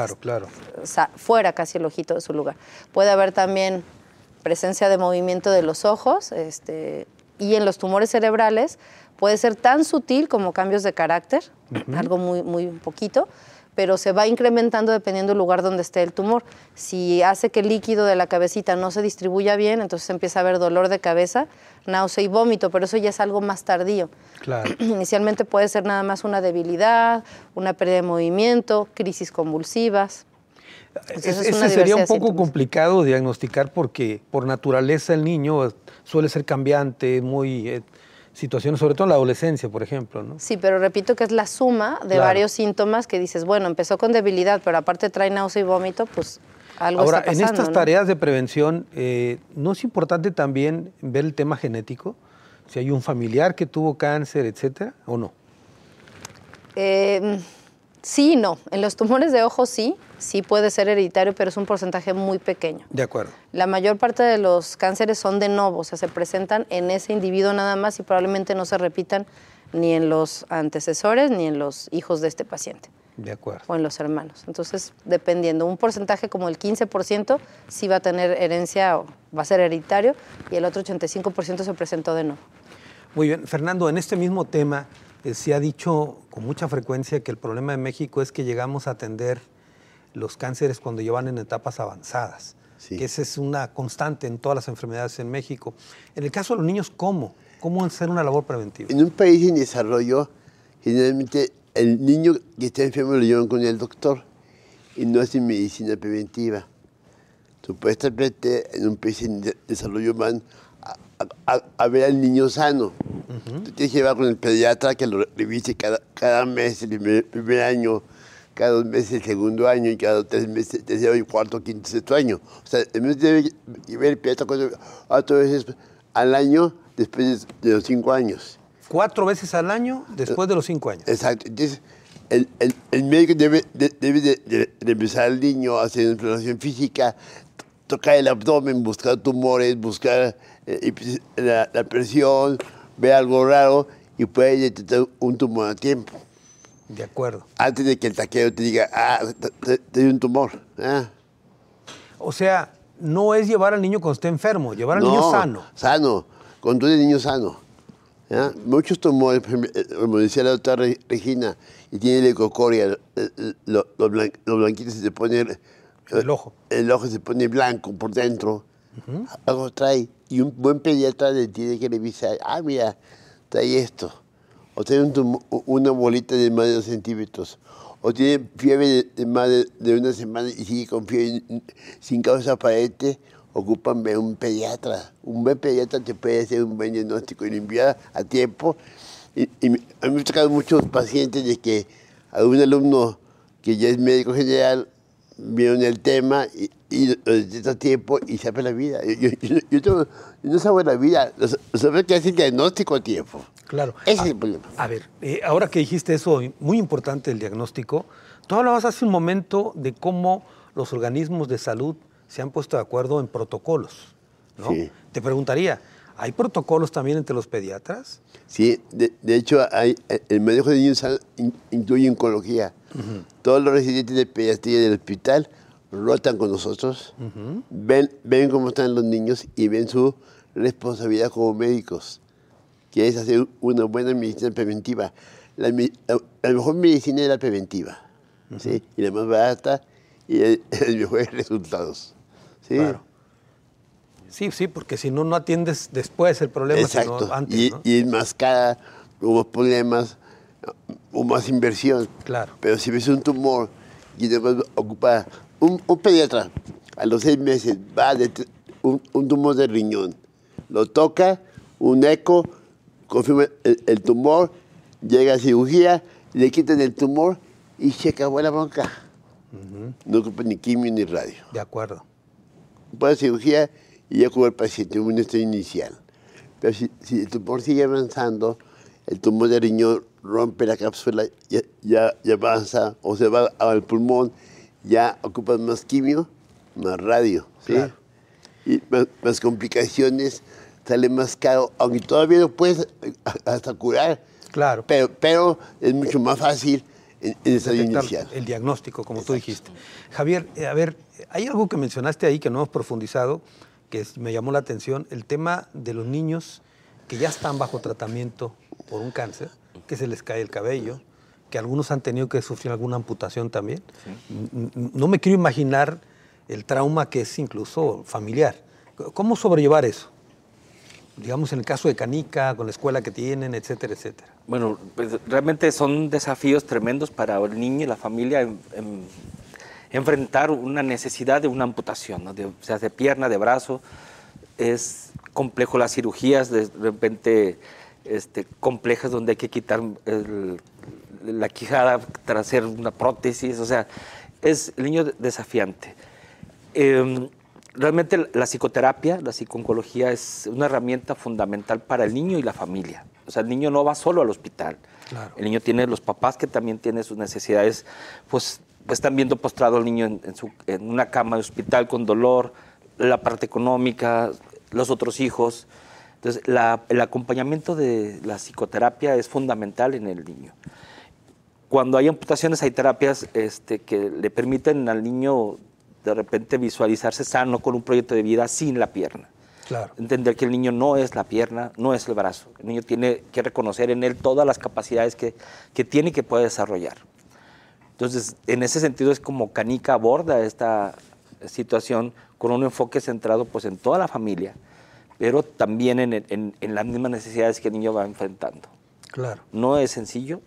fuera casi el ojito de su lugar. Puede haber también presencia de movimiento de los ojos y en los tumores cerebrales puede ser tan sutil como cambios de carácter, algo muy, muy poquito, pero se va incrementando dependiendo del lugar donde esté el tumor. Si hace que el líquido de la cabecita no se distribuya bien, entonces empieza a haber dolor de cabeza, náusea y vómito, pero eso ya es algo más tardío. Claro. Inicialmente puede ser nada más una debilidad, una pérdida de movimiento, crisis convulsivas. Ese sería un poco complicado diagnosticar porque por naturaleza el niño suele ser cambiante, muy situaciones, sobre todo en la adolescencia, por ejemplo, ¿no? Sí, pero repito que es la suma de varios síntomas que dices, bueno, empezó con debilidad, pero aparte trae náusea y vómito, pues algo Ahora, está pasando, en estas ¿no? tareas de prevención, ¿no es importante también ver el tema genético? Si hay un familiar que tuvo cáncer, etcétera, ¿o no? Sí y no. En los tumores de ojo sí puede ser hereditario, pero es un porcentaje muy pequeño. De acuerdo. La mayor parte de los cánceres son de novo, o sea, se presentan en ese individuo nada más y probablemente no se repitan ni en los antecesores ni en los hijos de este paciente. De acuerdo. O en los hermanos. Entonces, dependiendo, un porcentaje como el 15% sí va a tener herencia o va a ser hereditario y el otro 85% se presentó de nuevo. Muy bien. Fernando, en este mismo tema se ha dicho con mucha frecuencia que el problema de México es que llegamos a atender los cánceres cuando ya van en etapas avanzadas. Sí. Que esa es una constante en todas las enfermedades en México. En el caso de los niños, ¿cómo? ¿Cómo hacer una labor preventiva? En un país en desarrollo, generalmente el niño que está enfermo lo llevan con el doctor y no hacen medicina preventiva. Supuestamente en un país en desarrollo van a ver al niño sano. Tú tienes que llevar con el pediatra que lo revise cada mes, el primer año, cada 2 meses el segundo año y cada 3 meses, tercero y cuarto, quinto, sexto año. O sea, en vez de ver el pediatra 4 veces al año después de los 5 años. 4 veces al año después de los 5 años. Exacto. Entonces, el médico debe de empezar al niño a hacer exploración física, tocar el abdomen, buscar tumores, buscar la presión, ver algo raro y puede detectar un tumor a tiempo. De acuerdo. Antes de que el taquero te diga, te dio un tumor. O sea, no es llevar al niño cuando esté enfermo, llevar al niño sano. Sano, con todo el niño sano. ¿Ya? Muchos tumores, como decía la doctora Regina, y tiene leucocoria, los blanquitos se pone... El ojo. El ojo se pone blanco por dentro. Algo trae. Y un buen pediatra le tiene que revisar. Mira, trae esto. O tiene una bolita de más de 2 centímetros. O tiene fiebre de más de 1 semana y sigue con fiebre sin causa aparente. Ocupan ver un pediatra. Un buen pediatra te puede hacer un buen diagnóstico y lo envía a tiempo. Y a mí me ha tocado muchos pacientes de que algún alumno que ya es médico general vieron el tema y lo detecta a tiempo y sabe la vida. Yo no sabo la vida, sabe que hace el diagnóstico a tiempo. Claro. Ese es el problema. A ver, ahora que dijiste eso, muy importante el diagnóstico, tú hablabas hace un momento de cómo los organismos de salud se han puesto de acuerdo en protocolos, ¿no? Sí. Te preguntaría, ¿hay protocolos también entre los pediatras? Sí, de hecho, el manejo de niños incluye oncología. Todos los residentes de pediatría del hospital rotan con nosotros, ven cómo están los niños y ven su responsabilidad como médicos, que es hacer una buena medicina preventiva. La mejor medicina es la preventiva, ¿sí? Y la más barata y los mejores resultados. ¿Sí? Claro. Sí, porque si no, no atiendes después el problema, Exacto. sino antes, ¿no? Y es más cara, hubo problemas, o más inversión. Claro. Pero si ves un tumor y después ocupa un pediatra, a los 6 meses va de un tumor de riñón, lo toca, un eco, confirma el tumor, llega a cirugía, le quitan el tumor y se acabó la bronca. No ocupa ni quimio ni radio. De acuerdo. Puede cirugía y ya cubre el paciente un estado inicial. Pero si el tumor sigue avanzando, el tumor de riñón rompe la cápsula, ya avanza o se va al pulmón, ya ocupa más quimio, más radio. ¿Sí? Claro. Y más complicaciones, sale más caro, aunque todavía lo puedes hasta curar. Claro. Pero es mucho más fácil en el estadio inicial. El diagnóstico, como tú dijiste. Javier, a ver, hay algo que mencionaste ahí que no hemos profundizado, que me llamó la atención, el tema de los niños que ya están bajo tratamiento por un cáncer, que se les cae el cabello, que algunos han tenido que sufrir alguna amputación también. Sí. No me quiero imaginar el trauma que es incluso familiar. ¿Cómo sobrellevar eso? Digamos, en el caso de Canica, con la escuela que tienen, etcétera, etcétera. Bueno, pues realmente son desafíos tremendos para el niño y la familia enfrentar una necesidad de una amputación, ¿no? Sea de pierna, de brazo. Es complejo las cirugías, de repente complejas donde hay que quitar la quijada para hacer una prótesis, o sea, es el niño desafiante. Realmente la psicoterapia, la psico-oncología es una herramienta fundamental para el niño y la familia. O sea, el niño no va solo al hospital. Claro. El niño tiene los papás que también tienen sus necesidades, pues están viendo postrado al niño en una cama de hospital con dolor, la parte económica, los otros hijos. Entonces, el acompañamiento de la psicoterapia es fundamental en el niño. Cuando hay amputaciones, hay terapias que le permiten al niño de repente visualizarse sano con un proyecto de vida sin la pierna. Claro. Entender que el niño no es la pierna, no es el brazo. El niño tiene que reconocer en él todas las capacidades que tiene y que puede desarrollar. Entonces, en ese sentido es como Canica aborda esta situación con un enfoque centrado pues, en toda la familia, pero también en las mismas necesidades que el niño va enfrentando. Claro. No es sencillo.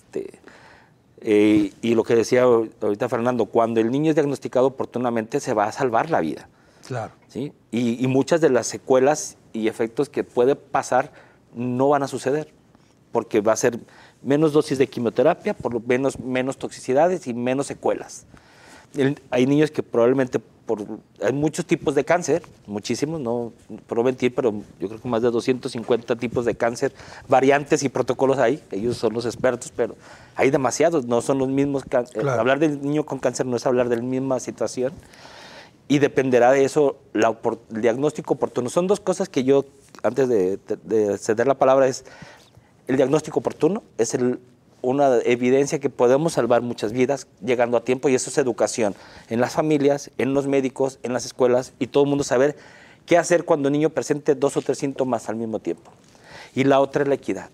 Y lo que decía ahorita Fernando, cuando el niño es diagnosticado oportunamente se va a salvar la vida. Claro. ¿Sí? Y muchas de las secuelas y efectos que puede pasar no van a suceder, porque va a ser menos dosis de quimioterapia, por lo menos toxicidades y menos secuelas. Hay niños que probablemente, hay muchos tipos de cáncer, muchísimos, no puedo mentir, pero yo creo que más de 250 tipos de cáncer, variantes y protocolos hay, ellos son los expertos, pero hay demasiados, no son los mismos. Claro. Hablar del niño con cáncer no es hablar de la misma situación, y dependerá de eso el diagnóstico oportuno. Son dos cosas que yo, antes de ceder la palabra, es el diagnóstico oportuno, es una evidencia que podemos salvar muchas vidas llegando a tiempo, y eso es educación en las familias, en los médicos, en las escuelas, y todo el mundo saber qué hacer cuando el niño presente 2 o 3 síntomas al mismo tiempo. Y la otra es la equidad,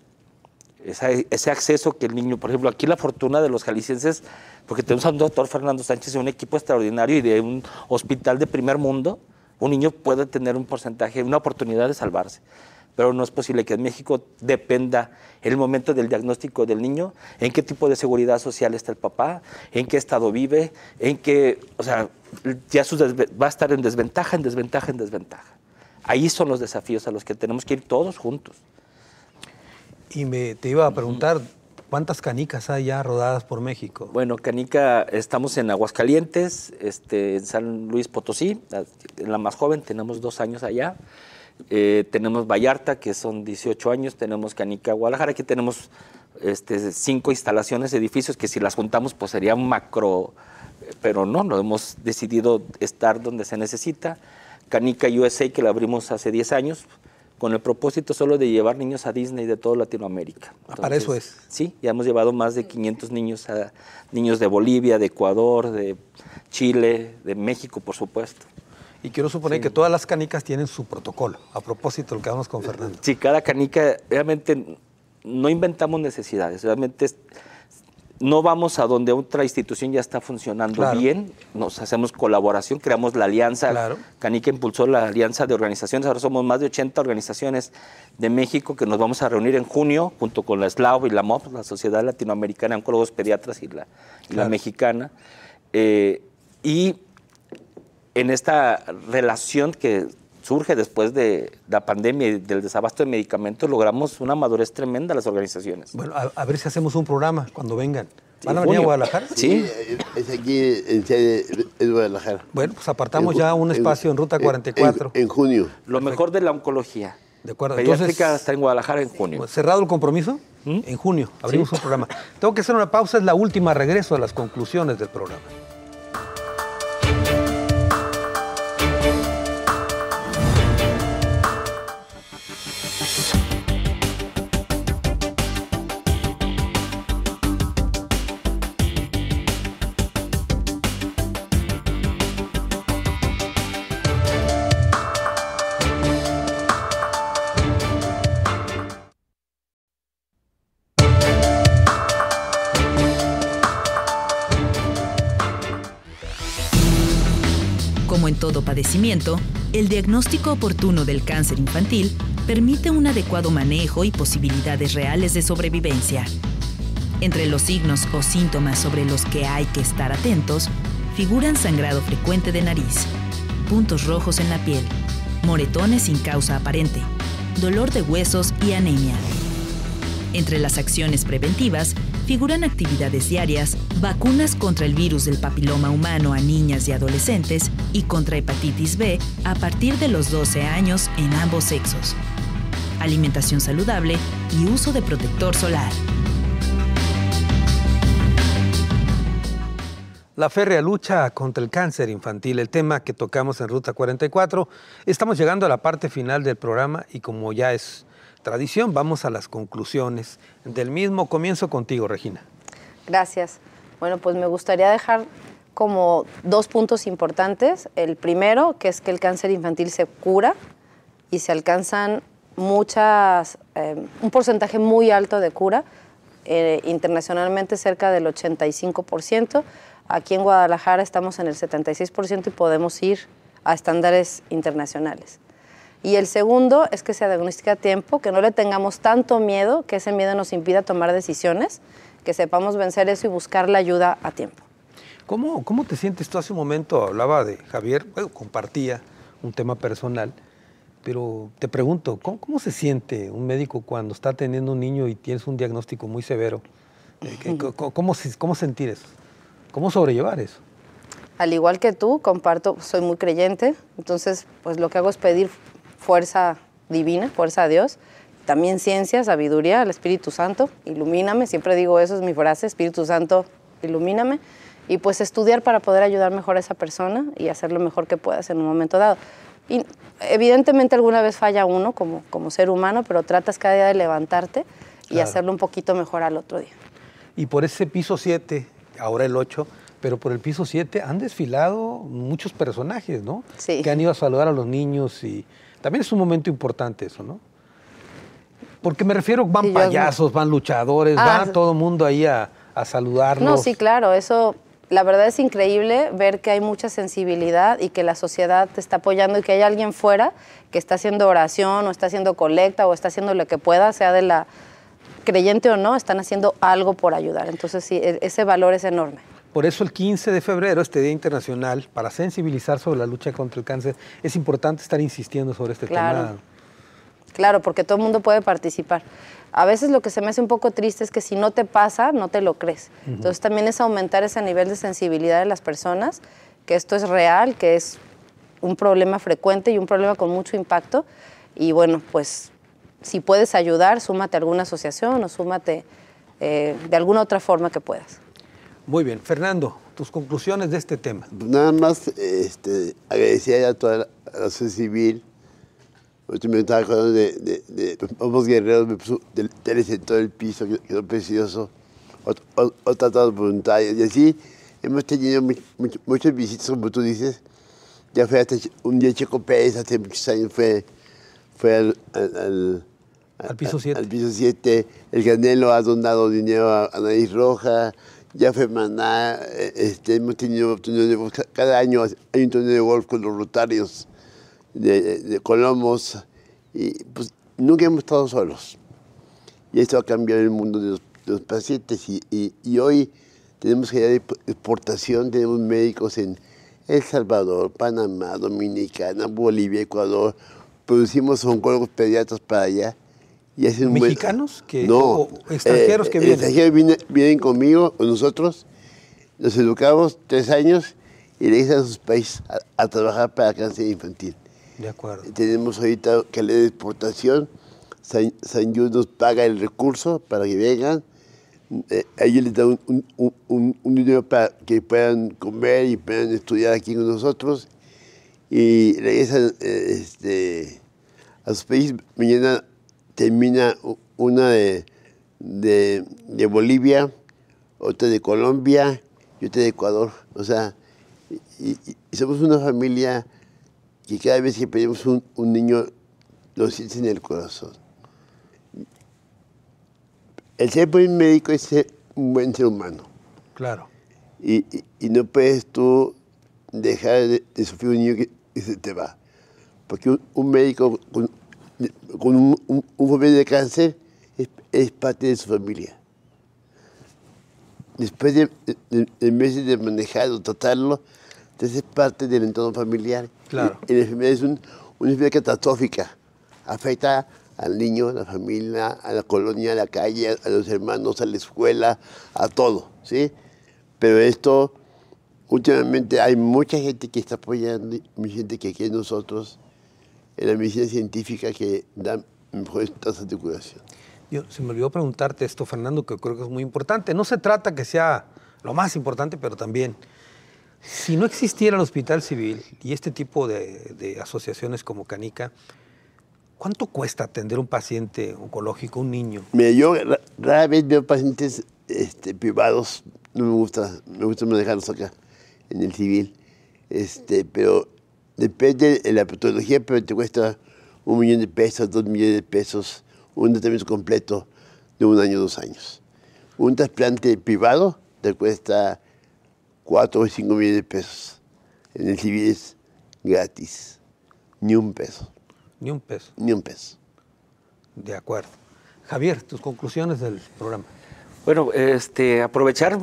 ese acceso que el niño, por ejemplo, aquí la fortuna de los jaliscienses, porque tenemos al doctor Fernando Sánchez, un equipo extraordinario y de un hospital de primer mundo, un niño puede tener un porcentaje, una oportunidad de salvarse. Pero no es posible que en México dependa el momento del diagnóstico del niño, en qué tipo de seguridad social está el papá, en qué estado vive, en qué, o sea, ya va a estar en desventaja, en desventaja, en desventaja. Ahí son los desafíos a los que tenemos que ir todos juntos. Y te iba a preguntar, ¿cuántas canicas hay ya rodadas por México? Bueno, canica, estamos en Aguascalientes, en San Luis Potosí, la más joven, tenemos 2 años allá. Tenemos Vallarta, que son 18 años, tenemos Canica, Guadalajara, aquí tenemos 5 instalaciones, edificios, que si las juntamos pues sería un macro, pero no hemos decidido estar donde se necesita. Canica USA, que la abrimos hace 10 años, con el propósito solo de llevar niños a Disney de toda Latinoamérica. Entonces, para eso es. Sí, ya hemos llevado más de 500 niños, niños de Bolivia, de Ecuador, de Chile, de México, por supuesto. Y quiero suponer que todas las canicas tienen su protocolo, a propósito de lo que hablamos con Fernando. Sí, cada canica, realmente no inventamos necesidades, realmente no vamos a donde otra institución ya está funcionando bien, nos hacemos colaboración, creamos la alianza. Claro. Canica impulsó la alianza de organizaciones, ahora somos más de 80 organizaciones de México que nos vamos a reunir en junio, junto con la SLAO y la MOP, la Sociedad Latinoamericana de Oncólogos Pediatras y la mexicana. Y en esta relación que surge después de la pandemia y del desabasto de medicamentos, logramos una madurez tremenda las organizaciones. Bueno, a ver si hacemos un programa cuando vengan. ¿Van a venir a Guadalajara? Sí. Es aquí en Guadalajara. Bueno, pues apartamos ya un espacio en Ruta 44. En junio. Lo mejor de la oncología. De acuerdo. Pediátrica Entonces, está en Guadalajara en junio. ¿Cerrado el compromiso? En junio abrimos un programa. Tengo que hacer una pausa, es la última, regreso a las conclusiones del programa. Como en todo padecimiento, el diagnóstico oportuno del cáncer infantil permite un adecuado manejo y posibilidades reales de sobrevivencia. Entre los signos o síntomas sobre los que hay que estar atentos, figuran sangrado frecuente de nariz, puntos rojos en la piel, moretones sin causa aparente, dolor de huesos y anemia. Entre las acciones preventivas figuran actividades diarias, vacunas contra el virus del papiloma humano a niñas y adolescentes y contra hepatitis B a partir de los 12 años en ambos sexos. Alimentación saludable y uso de protector solar. La férrea lucha contra el cáncer infantil, el tema que tocamos en Ruta 44. Estamos llegando a la parte final del programa y como ya es tradición, vamos a las conclusiones del mismo. Comienzo contigo, Regina. Gracias. Bueno, pues me gustaría dejar como 2 puntos importantes. El primero, que es que el cáncer infantil se cura y se alcanzan un porcentaje muy alto de cura, internacionalmente cerca del 85%. Aquí en Guadalajara estamos en el 76% y podemos ir a estándares internacionales. Y el segundo es que se diagnostique a tiempo, que no le tengamos tanto miedo, que ese miedo nos impida tomar decisiones, que sepamos vencer eso y buscar la ayuda a tiempo. ¿Cómo te sientes tú? Hace un momento hablaba de Javier, compartía un tema personal, pero te pregunto, ¿cómo se siente un médico cuando está atendiendo a un niño y tienes un diagnóstico muy severo? ¿Cómo sentir eso? ¿Cómo sobrellevar eso? Al igual que tú, comparto, soy muy creyente, entonces pues lo que hago es pedir fuerza divina, fuerza a Dios, también ciencia, sabiduría, al Espíritu Santo, ilumíname, siempre digo eso, es mi frase, Espíritu Santo, ilumíname, y pues estudiar para poder ayudar mejor a esa persona y hacer lo mejor que puedas en un momento dado. Y evidentemente alguna vez falla uno como ser humano, pero tratas cada día de levantarte y hacerlo un poquito mejor al otro día. Y por ese piso 7, ahora el 8, pero por el piso 7 han desfilado muchos personajes, ¿no? Sí. Que han ido a saludar a los niños y también es un momento importante eso, ¿no? Porque me refiero, van sí, payasos, van luchadores, va todo el mundo ahí a saludarlos. No, sí, claro, eso, la verdad es increíble ver que hay mucha sensibilidad y que la sociedad te está apoyando y que hay alguien fuera que está haciendo oración o está haciendo colecta o está haciendo lo que pueda, sea de la creyente o no, están haciendo algo por ayudar. Entonces sí, ese valor es enorme. Por eso el 15 de febrero, este Día Internacional, para sensibilizar sobre la lucha contra el cáncer, es importante estar insistiendo sobre este tema. Claro, porque todo el mundo puede participar. A veces lo que se me hace un poco triste es que si no te pasa, no te lo crees. Entonces también es aumentar ese nivel de sensibilidad de las personas, que esto es real, que es un problema frecuente y un problema con mucho impacto. Y bueno, pues si puedes ayudar, súmate a alguna asociación o súmate de alguna otra forma que puedas. Muy bien. Fernando, tus conclusiones de este tema. Nada más agradecer a toda la sociedad civil. Yo me estaba acordando de Vamos Guerreros, me puso teles en todo el piso, quedó precioso. Otras todas voluntarias. Y así hemos tenido muchas visitas, como tú dices. Ya fue hasta un día Checo Pérez, hace muchos años fue al piso 7. Al piso 7. El Canelo ha donado dinero a Nariz Roja. Ya fue Maná. Hemos tenido torneos de golf. Cada año hay un torneo de golf con los Rotarios de Colomos. Y pues nunca hemos estado solos. Y esto ha cambiado el mundo de los pacientes. Y hoy tenemos que de exportación, tenemos médicos en El Salvador, Panamá, Dominicana, Bolivia, Ecuador. Producimos oncólogos pediatras para allá. Y hacen ¿mexicanos? No, o extranjeros que vienen. Extranjeros vienen conmigo, con nosotros, los educamos 3 años y regresan a sus países a trabajar para cáncer infantil. De acuerdo. Tenemos ahorita calidad de exportación. San Jude nos paga el recurso para que vengan. Ellos les dan un dinero para que puedan comer y puedan estudiar aquí con nosotros. Y regresan a sus países. Mañana termina una de Bolivia, otra de Colombia y otra de Ecuador. O sea, y somos una familia que cada vez que pedimos un niño lo sientes en el corazón. El ser buen médico es ser un buen ser humano. Claro. Y no puedes tú dejar de sufrir un niño que se te va. Porque un médico con un familiar de cáncer es parte de su familia. Después de meses de manejarlo, tratarlo, entonces es parte del entorno familiar. Claro. Y la enfermedad es una enfermedad catastrófica. Afecta al niño, a la familia, a la colonia, a la calle, a los hermanos, a la escuela, a todo, ¿sí? Pero esto, últimamente hay mucha gente que está apoyando, mucha gente que quiere nosotros en la medicina científica que da mejores tasas de curación. Se me olvidó preguntarte esto, Fernando, que creo que es muy importante. No se trata que sea lo más importante, pero también, si no existiera el Hospital Civil y este tipo de asociaciones como Canica, ¿cuánto cuesta atender un paciente oncológico, un niño? Mira, yo rara vez veo pacientes privados, no me gusta manejarlos acá en el civil, pero depende de la patología, pero te cuesta $1 millón, $2 millones, un tratamiento completo de 1 año, 2 años. Un trasplante privado te cuesta 4 o 5 millones de pesos. En el civil es gratis, ni un peso. Ni un peso. Ni un peso. De acuerdo. Javier, tus conclusiones del programa. Bueno, aprovechar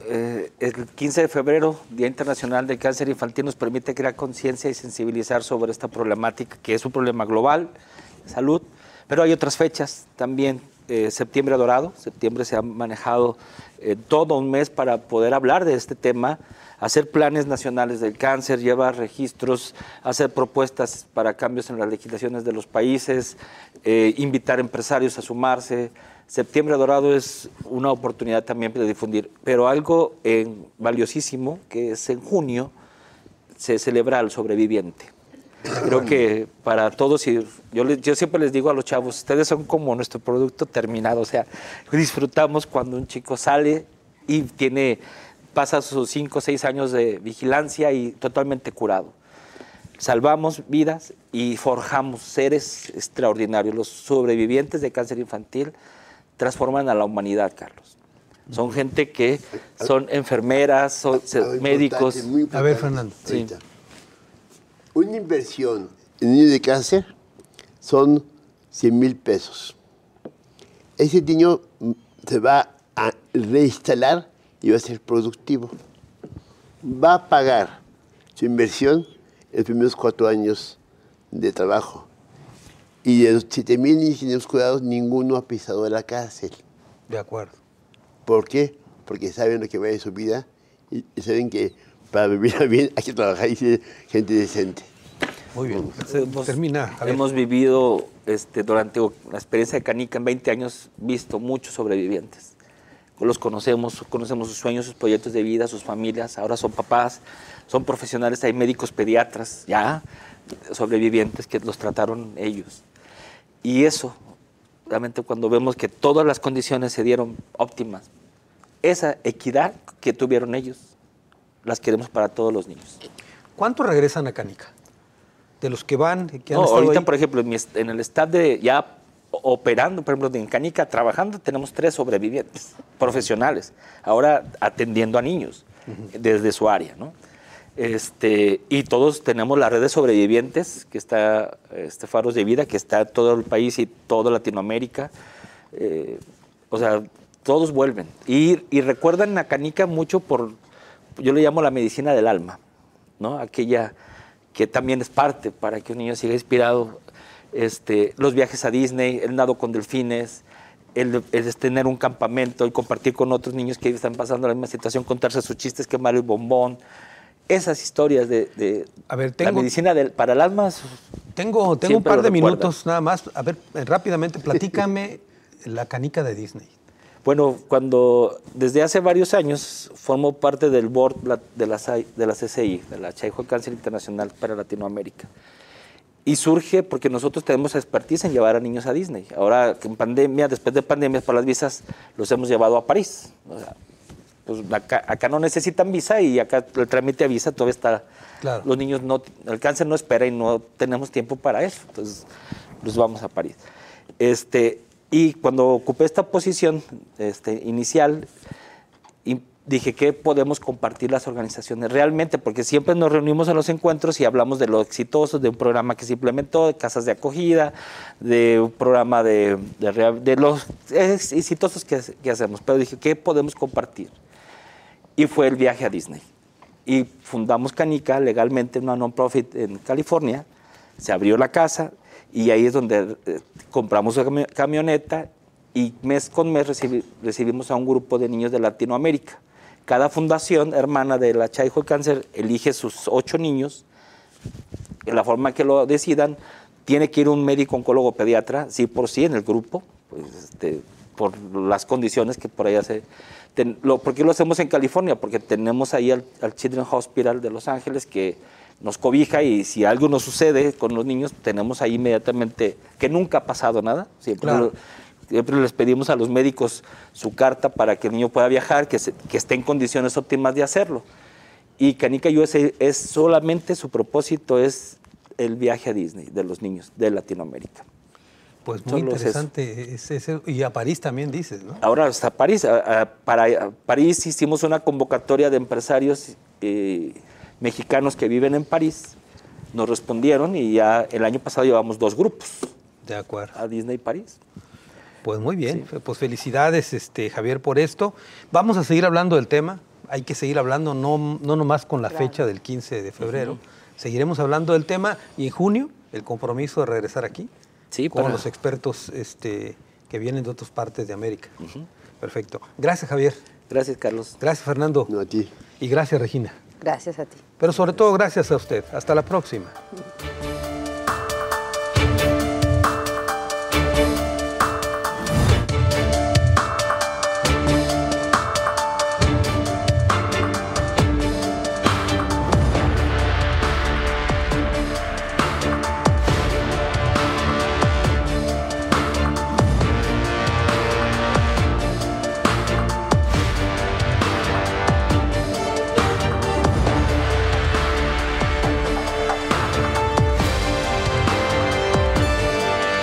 el 15 de febrero, Día Internacional del Cáncer Infantil, nos permite crear conciencia y sensibilizar sobre esta problemática, que es un problema global de salud, pero hay otras fechas también. Septiembre Dorado, septiembre se ha manejado todo un mes para poder hablar de este tema, hacer planes nacionales del cáncer, llevar registros, hacer propuestas para cambios en las legislaciones de los países, invitar empresarios a sumarse. Septiembre Dorado es una oportunidad también de difundir, pero algo valiosísimo, que es en junio, se celebra al sobreviviente. Creo que para todos, y yo siempre les digo a los chavos, ustedes son como nuestro producto terminado, o sea, disfrutamos cuando un chico sale y pasa sus 5 o 6 años de vigilancia y totalmente curado. Salvamos vidas y forjamos seres extraordinarios. Los sobrevivientes de cáncer infantil transforman a la humanidad, Carlos. Son gente que son enfermeras, son médicos. Muy importante, a ver, Fernando. Sí. Una inversión en un niño de cáncer son 100,000 pesos. Ese niño se va a reinstalar y va a ser productivo. Va a pagar su inversión en los primeros 4 años de trabajo. Y de los 7,000 niños que hemos cuidado, ninguno ha pisado la cárcel. De acuerdo. ¿Por qué? Porque saben lo que va de su vida y saben que para vivir bien hay que trabajar y ser gente decente. Muy bien. Termina. Hemos vivido durante la experiencia de Canica en 20 años, visto muchos sobrevivientes. Los conocemos sus sueños, sus proyectos de vida, sus familias. Ahora son papás, son profesionales, hay médicos pediatras ya sobrevivientes que los trataron ellos. Y eso, realmente cuando vemos que todas las condiciones se dieron óptimas, esa equidad que tuvieron ellos, las queremos para todos los niños. ¿Cuántos regresan a Canica? De los que van, que han no, estado ahorita, ahí. por ejemplo, en el staff de ya operando, por ejemplo, en Canica, trabajando, tenemos 3 sobrevivientes profesionales, ahora atendiendo a niños desde su área, ¿no? Y todos tenemos la red de sobrevivientes, que está Faros de Vida, que está en todo el país y toda Latinoamérica. O sea, todos vuelven. Y recuerdan a Canica mucho yo le llamo la medicina del alma, ¿no? Aquella que también es parte para que un niño siga inspirado. Los viajes a Disney, el nado con delfines, el tener un campamento y compartir con otros niños que están pasando la misma situación, contarse sus chistes, quemar el bombón. Esas historias de la medicina para el alma. Tengo un par de minutos nada más. A ver, rápidamente, platícame la Canica de Disney. Bueno, desde hace varios años formo parte del board de la CCI, de la Chaihuo Cáncer Internacional para Latinoamérica. Y surge porque nosotros tenemos expertise en llevar a niños a Disney. Ahora, en pandemia, después de pandemias, por las visas, los hemos llevado a París. O sea, pues acá no necesitan visa y acá el trámite a visa todavía está. Claro. Los niños el cáncer no espera y no tenemos tiempo para eso. Entonces, los vamos a París. Y cuando ocupé esta posición inicial, dije, ¿qué podemos compartir las organizaciones realmente? Porque siempre nos reunimos en los encuentros y hablamos de lo exitoso, de un programa que se implementó, de casas de acogida, de un programa de los exitosos que hacemos. Pero dije, ¿qué podemos compartir? Y fue el viaje a Disney. Y fundamos Canica legalmente, una non-profit en California. Se abrió la casa y ahí es donde compramos una camioneta y mes con mes recibimos a un grupo de niños de Latinoamérica. Cada fundación hermana de la Chaijo el Cáncer elige sus 8 niños, en la forma que lo decidan. Tiene que ir un médico oncólogo pediatra, sí por sí, en el grupo, pues, por las condiciones que por allá ¿por qué lo hacemos en California? Porque tenemos ahí al Children's Hospital de Los Ángeles que nos cobija, y si algo nos sucede con los niños, tenemos ahí inmediatamente, que nunca ha pasado nada, siempre, claro. Siempre les pedimos a los médicos su carta para que el niño pueda viajar, que esté en condiciones óptimas de hacerlo. Y Canica USA es solamente, su propósito es el viaje a Disney de los niños de Latinoamérica. Pues muy interesante. Y a París también dices, ¿no? Ahora hasta París. Para París hicimos una convocatoria de empresarios mexicanos que viven en París. Nos respondieron y ya el año pasado llevamos 2 grupos. De acuerdo. A Disney París. Pues muy bien. Sí. Pues felicidades, Javier, por esto. Vamos a seguir hablando del tema. Hay que seguir hablando, no nomás con la fecha del 15 de febrero. Seguiremos hablando del tema y en junio el compromiso de regresar aquí. Sí, con los expertos que vienen de otras partes de América. Perfecto. Gracias, Javier. Gracias, Carlos. Gracias, Fernando. No, a ti. Y gracias, Regina. Gracias a ti. Pero sobre todo, gracias a usted. Hasta la próxima.